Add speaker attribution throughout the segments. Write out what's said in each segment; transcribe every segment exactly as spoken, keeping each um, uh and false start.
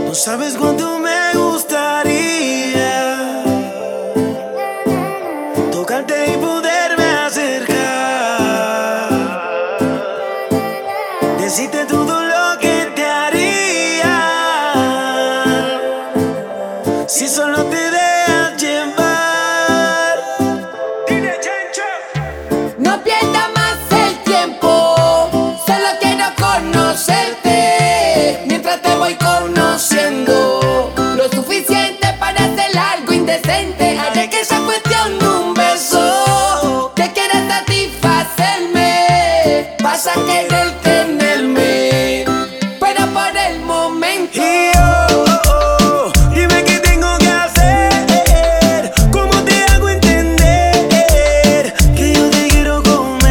Speaker 1: No sabes cuánto me gustaría tocarte y poderme acercar, decirte todo lo que te haría si solo te dejas llevar.
Speaker 2: No pierdas más el tiempo, solo quiero conocerte mientras te voy conociendo lo suficiente para hacer algo indecente. Haré que esa cuestión de un beso te quiera satisfacerme, vas a querer tenerme, pero por el momento.
Speaker 1: Y oh, oh, oh, dime qué tengo que hacer, cómo te hago entender que yo te quiero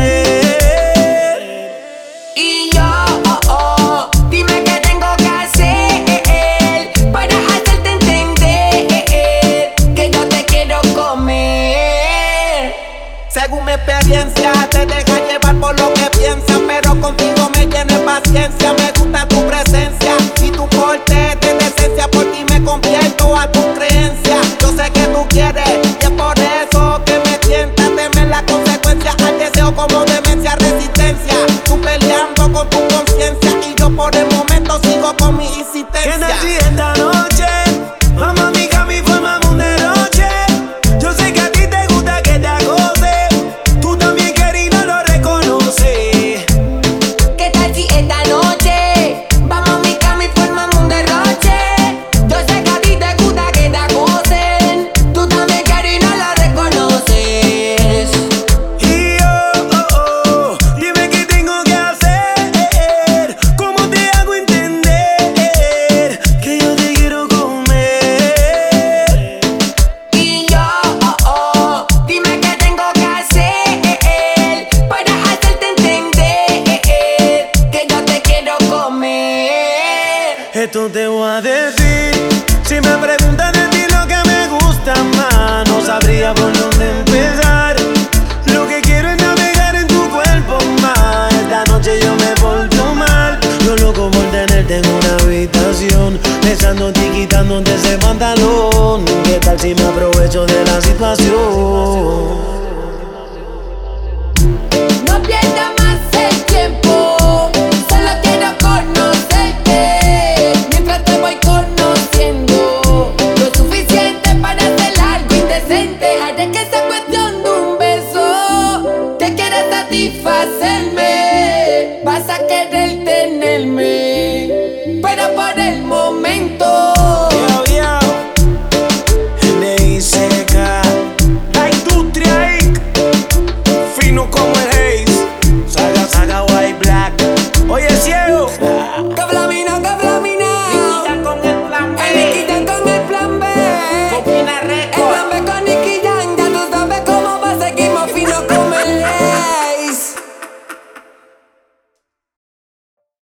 Speaker 1: comer.
Speaker 2: Y yo, oh, oh, dime qué tengo que hacer para hacerte entender que yo te quiero comer.
Speaker 3: Según mi experiencia, te deja llevar por lo que piensas, pero contigo me lleno de paciencia. Me gusta tu presencia y tu porte de decencia. Por ti me convierto a tu creencia. Yo sé que tú quieres y es por eso que me tientas. Temer la consecuencia al deseo como demencia, resistencia. Tú peleando con tu conciencia y yo por el momento sigo con mi
Speaker 1: ¿Qué
Speaker 3: insistencia.
Speaker 1: tal si esta noche vamos a mi cama y formamos un derroche? Yo sé que a ti te gusta que te acose, tú también quieres y no lo reconoces.
Speaker 2: ¿Qué tal si esta noche vamos a mi cama y formamos un derroche? Yo sé que a ti te gusta que te acosen, tú también quieres y no lo reconoces.
Speaker 1: Y oh, oh, oh, dime qué tengo que hacer, cómo te hago entender que yo te quiero comer.
Speaker 2: Y yo, oh, oh, dime qué tengo que hacer para hacerte entender que yo te quiero comer.
Speaker 1: Esto te voy a decir, si me preguntan de ti lo que me gusta más, no sabría por dónde empezar. Lo que quiero es navegar en tu cuerpo más. Esta noche yo me porto mal, yo loco por tenerte en una habitación, besándote y quitándote ese pantalón. ¿Qué tal si me aprovecho de la situación?
Speaker 2: No pierdas más el tiempo, solo quiero conocerte mientras te voy conociendo lo suficiente para hacer algo indecente. Haré que esa cuestión de un beso te quiera satisfacerme, vas a querer tenerme, pero por